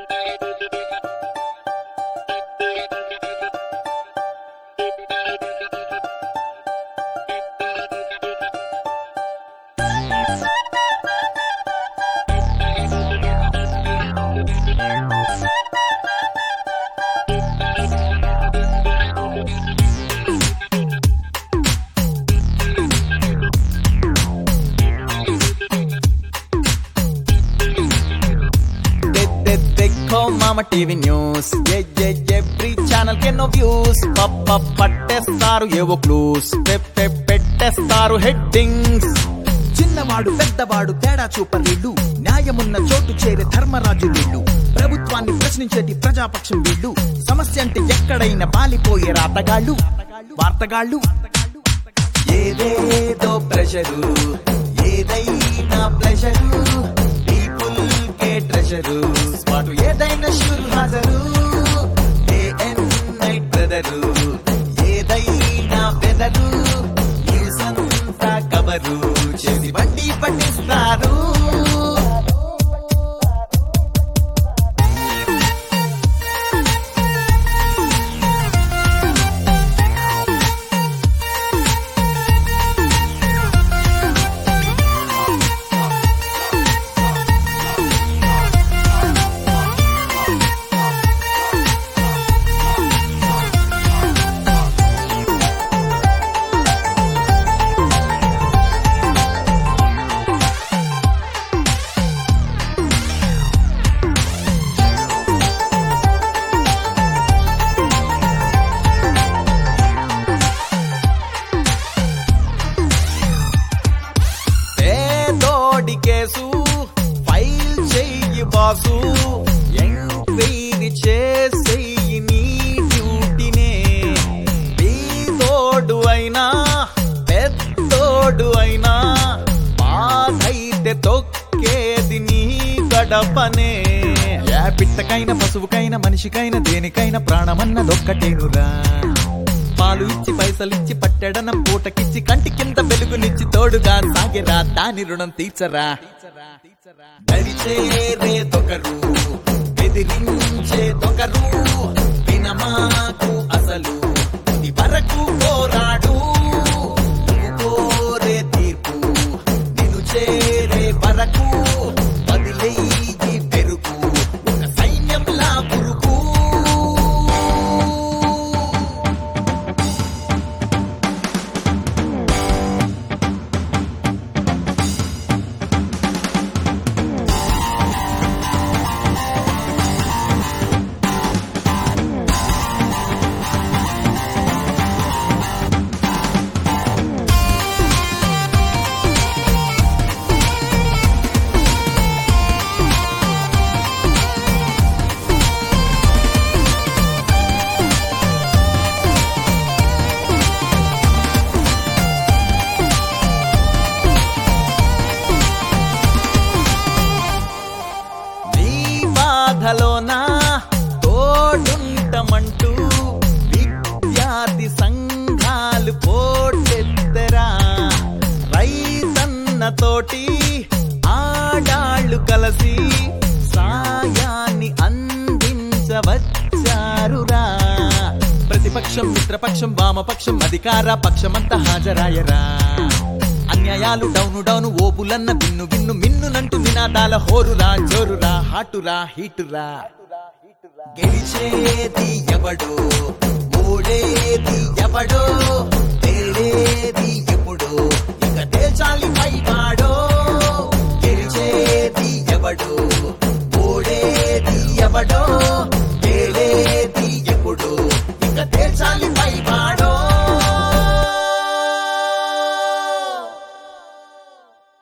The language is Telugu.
మామ టీవీ న్యూస్ ఎవ్రీ ఛానల్ కెన్నో వ్యూస్ పట్టేస్తారు ఏవో క్లూస్ పెట్టేస్తారు హెడ్డింగ్స్. చిన్నవాడు పెద్దవాడు తేడా చూపలేడు, న్యాయమున్న చోటు చేరే ధర్మరాజు వీళ్ళు, ప్రభుత్వాన్ని ప్రశ్నించేటి ప్రజాపక్షం వీళ్ళు, సమస్య అంటే ఎక్కడైనా పాలిపోయే రాతగాళ్ళు వార్తగాళ్ళు. ఏదేదో ప్రెషరు, ఏదైనా ప్లెజరు, పీపుల్ కే ట్రెజరు, స్పాటు ఏదైనా షూర్ హాజరు, ఏఎన్ నైట్ బ్రదరు, ఏదైనా బెదరు, న్యూస్ అంతా కవరు చేసి బండి పట్టిస్తారు. కేసు ఫైల్ చెయ్యి బాసు, ఎంక్వైరీ చేసేయి నీ డ్యూటీనే, బీదోడు అయినా పెద్దోడు అయినా బాధైతే తొక్కేది నీ గడపనే. ఏ పిట్టకైనా పశువుకైనా మనిషికైనా దేనికైనా ప్రాణమన్నదొక్కటేనురా, పాలు ఇచ్చి పైసలిచ్చి పట్టెడనం పూటకిచ్చి కంటి కింద వెలుగునిచ్చి తోడుగా సాగిరా, దాని రుణం తీర్చరా. దరిచేరేదొకరు, బెదిరించేదొకరు, వినమాకు అసలు ఇది వరకు పోరాడు, కోరే తీర్పు నిన్ను చేరే వరకు వదిలేయి పెరుగు ఒక సైన్యంలా పురుగు. బాధలోనా తోడుంటమంటూ విద్యార్థి సంఘాలు పోటెత్తరా, రైతన్నతోటి ఆడాళ్ళు కలిసి సాయాన్ని అందించవచ్చారురా. ప్రతిపక్షం మిత్రపక్షం వామపక్షం అధికార పక్షమంతా హాజరాయరా, అన్యాయాలు డౌను డౌను ఓపులన్న విన్ను విన్ను మిన్నునంటూ నినాదాల హోరురా, జోరురా, హాటురా, హీటురా. గెలిచేది ఎవడో, ఓడేది ఎవడో, తేలేది ఎప్పుడో, ఇక తేల్చాలి పైవాడో. గెలిచేది ఎవడో,